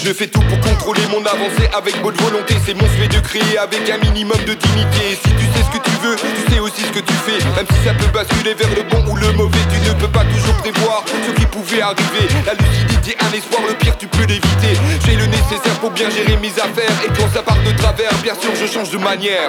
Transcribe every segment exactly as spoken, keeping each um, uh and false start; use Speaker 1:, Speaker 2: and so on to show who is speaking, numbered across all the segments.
Speaker 1: Je fais tout pour contrôler mon avancée avec bonne volonté. C'est mon souhait de créer avec un minimum de dignité. Si tu sais ce que tu veux, tu sais aussi ce que tu fais. Même si ça peut basculer vers le bon ou le mauvais, tu ne peux pas toujours prévoir ce qui pouvait arriver. La lucidité, un espoir, le pire tu peux l'éviter. J'ai le nécessaire pour bien gérer mes affaires. Et quand ça part de travers, bien sûr je change de manière.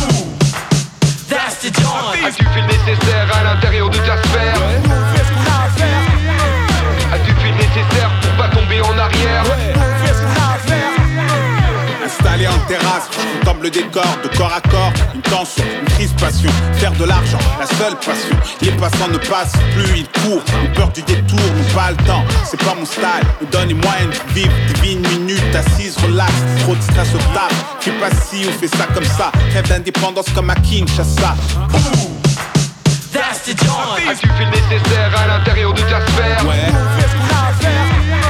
Speaker 2: That's the dawn.
Speaker 1: As-tu fait le nécessaire à l'intérieur de ta sphère?
Speaker 3: Ouais, on fait ce qu'on a à faire.
Speaker 1: As-tu fait le nécessaire pour pas tomber en arrière?
Speaker 3: Ouais, on fait ce qu'on a à faire.
Speaker 4: Installé en terrasse, je contemple le décor de corps à corps, une tension, une crispation, faire de l'argent, la seule passion. Les passants ne passent plus, ils courent, ont peur du détour, n'ont pas le temps, c'est pas mon style. Me donne les moyens de vivre, des vies une minute assise, relax, trop de stress au table. Fais pas ci ou fais ça comme ça, rêve d'indépendance comme à Kinshasa.
Speaker 2: That's the dawn.
Speaker 1: As-tu fait le nécessaire à l'intérieur de ta sphère?
Speaker 4: Ouais,
Speaker 3: On fait ce qu'on a à faire.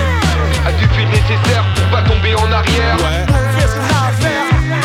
Speaker 1: As-tu fait le nécessaire pour pas tomber en arrière?
Speaker 4: ouais.
Speaker 3: On fait ce qu'on a à faire.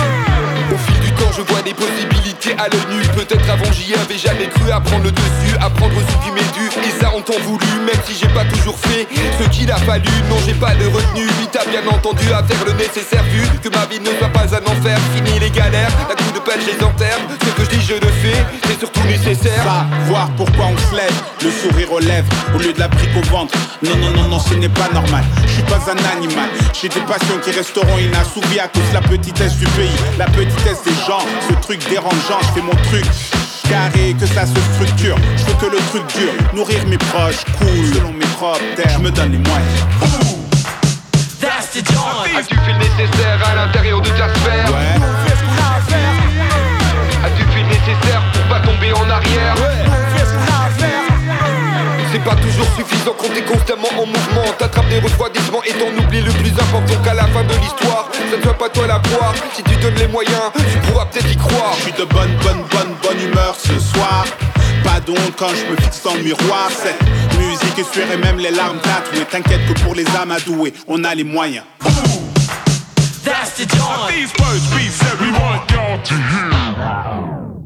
Speaker 1: Au fil du temps je vois des possibilités à l'œil nu. Peut-être avant j'y avais jamais cru. À prendre le dessus, à prendre ce qui m'est dû. Et ça on t'en voulu, même si j'ai pas toujours fait ce qu'il a fallu. Non j'ai pas de retenue, oui t'as bien entendu. À faire le nécessaire vu que ma vie ne soit pas un enfer. Fini les galères, à coup de pelle je les enterre. Ce que je dis je le fais, c'est surtout nécessaire.
Speaker 4: Savoir pourquoi on se lève, le sourire aux lèvres, au lieu de la brique au ventre. Non, non, non, non, ce n'est pas normal. Je suis pas un animal. J'ai des passions qui resteront inassouvies à cause de la petitesse du pays, la petitesse des gens. Ce truc dérangeant, je fais mon truc carré, que ça se structure. Je veux que le truc dure, nourrir mes proches, cool. Selon mes propres termes, je me donne les moyens.
Speaker 2: That's the dawn.
Speaker 1: As-tu fait le nécessaire à l'intérieur de ta sphère?
Speaker 4: Ouais,
Speaker 3: On fait ce qu'on a à faire.
Speaker 1: As-tu fait le nécessaire pour pas tomber en arrière?
Speaker 3: Ouais, on fait ce qu'on a à faire.
Speaker 1: C'est pas toujours suffisant quand t'es constamment en mouvement. T'attrapes des refroidissements et t'en oublies le plus important qu'à la fin de l'histoire, ça ne soit pas toi la proie. Si tu donnes les moyens, tu pourras peut-être y croire.
Speaker 4: je suis de bonne, bonne, bonne, bonne humeur ce soir. Pas d'honte quand je me fixe dans le miroir. Cette musique essuie et même les larmes tatouées. T'inquiète que pour les âmes adouées, on a les moyens.
Speaker 2: That's the dawn.
Speaker 5: These first beats that we want y'all to hear.